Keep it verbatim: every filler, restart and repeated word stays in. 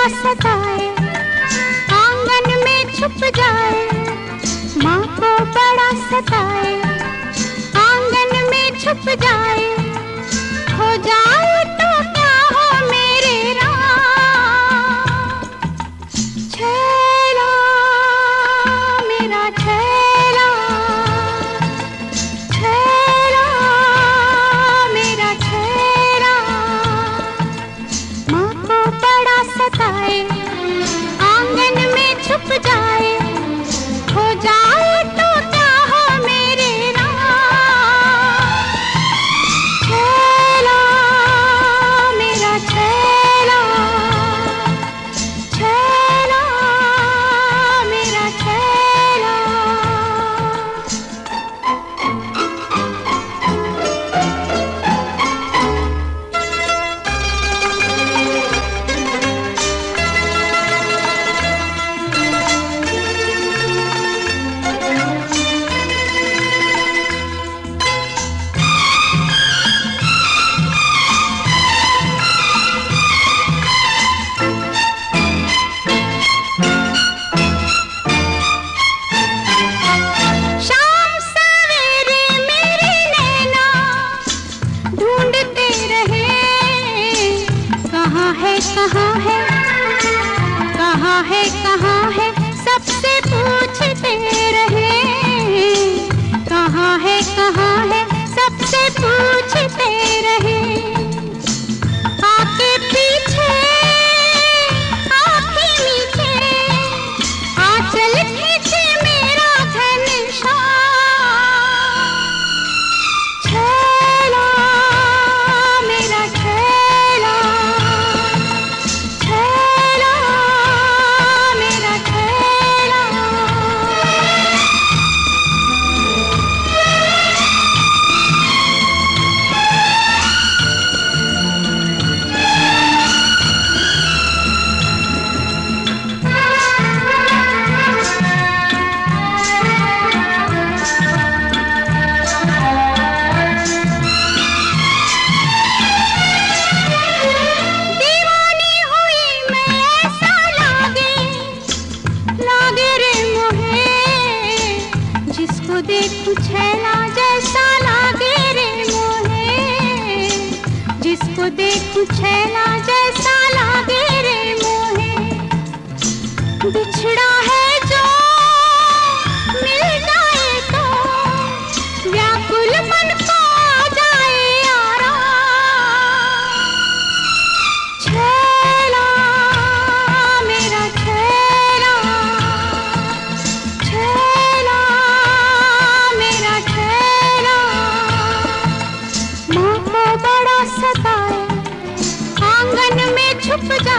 सताए, आंगन में छुप जाए, माँ को बड़ा सताए, आंगन में छुप जाए, हो जाए तो क्या हो मेरे राम। छैला मेरा छैला, छैला मेरा छैला, माँ को बड़ा सताए, आंगन में छुप जाए, हो जाए तो क्या हो मेरे राम। छैला मेरा छैला, छैला मेरा छैला। शाम सवेरे मेरे नैना ढूंढते रहे, कहाँ है कहाँ है, कहाँ है कहाँ है, सबसे पूछते रहे, कहाँ है कहाँ है, सबसे पूछते रहे। आके पीछे आँखें मीचे, आंचल खींचे मेरा घनश्याम। छैला मेरा छैला, छैला मेरा छैला। दीवानी हुई मैं ऐसा लागे, लागे रे मोहे, जिसको देखूं छैला जैसा लागे रे मोहे, जिसको देखूं छैला जैसा लागे रे मोहे। बिछड़ा है जो मिल जाए तो व्याकुल मन को आ जाए आराम। छैला मेरा छैला, छैला मेरा छैला, माँ को बड़ा सताए, आंगन में छुप जाए,